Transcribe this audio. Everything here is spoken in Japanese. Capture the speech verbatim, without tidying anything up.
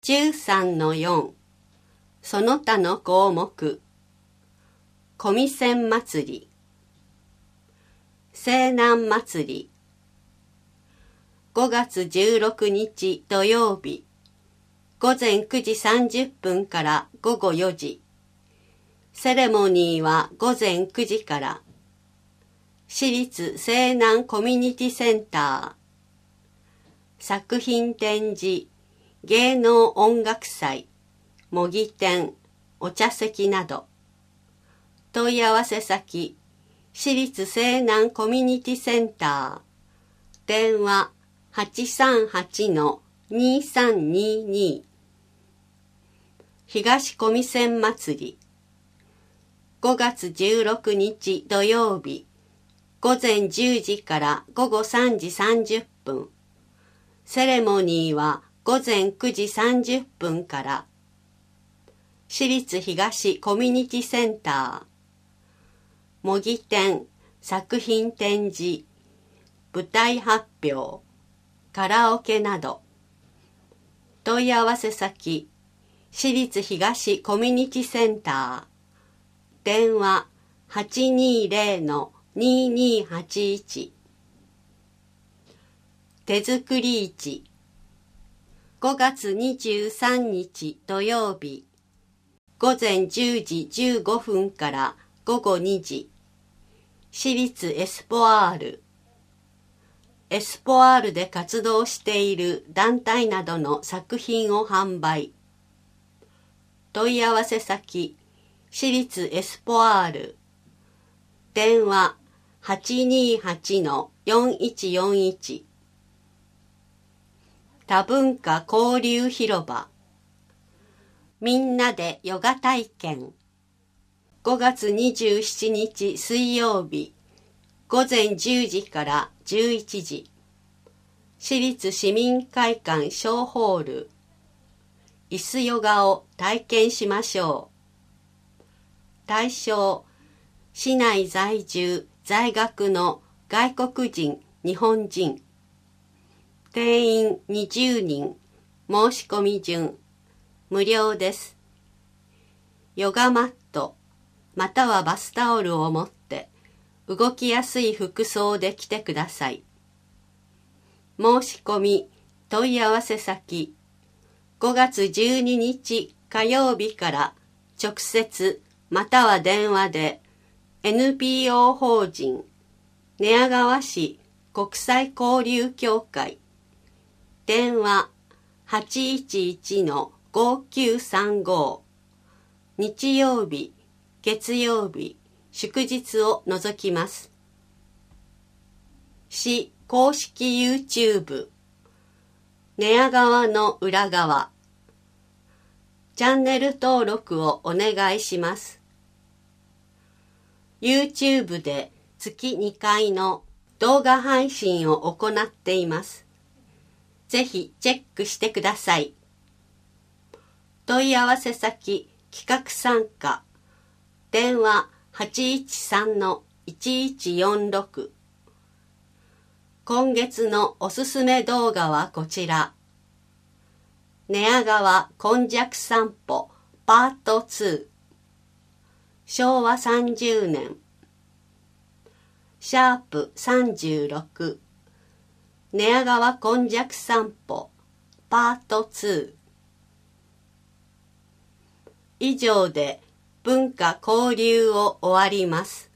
じゅうさんのよんその他の項目小見線祭り西南祭りごがつじゅうろくにち土曜日ごぜんくじさんじゅっぷんからごごよじセレモニーはごぜんくじから私立西南コミュニティセンター作品展示芸能音楽祭模擬店お茶席など問い合わせ先私立西南コミュニティセンター電話 はちさんはちのにさんにに 東小見線祭りごがつじゅうろくにち土曜日ごぜんじゅうじからごごさんじさんじゅっぷんセレモニーはごぜんくじさんじゅっぷんから私立東コミュニティセンター模擬店作品展示舞台発表カラオケなど問い合わせ先私立東コミュニティセンター電話 はちにーぜろのににーはちいち 手作り市ごがつにじゅうさんにち土曜日ごぜんじゅうじじゅうごふんからごごにじ私立エスポアールエスポアールで活動している団体などの作品を販売問い合わせ先私立エスポアール電話 はちにーはちのよんいちよんいち多文化交流広場みんなでヨガ体験ごがつにじゅうしちにち水曜日ごぜんじゅうじからじゅういちじ私立市民会館小ホール椅子ヨガを体験しましょう対象市内在住在学の外国人日本人定員にじゅうにん申し込み順無料ですヨガマットまたはバスタオルを持って動きやすい服装で来てください申し込み問い合わせ先ごがつじゅうににち火曜日から直接または電話で エヌピーオー 法人寝屋川市国際交流協会電話 はちいちいちのごきゅうさんご 日曜日月曜日祝日を除きます市公式 YouTube 寝屋川の裏側チャンネル登録をお願いします YouTube で月にかいの動画配信を行っていますぜひチェックしてください問い合わせ先企画参加電話 はちいちさんのいちいちよんろく 今月のおすすめ動画はこちら寝屋川今昔散歩パートツーしょうわさんじゅうねんシャープさんじゅうろく寝屋川今昔散歩パートツー以上で文化交流を終わります。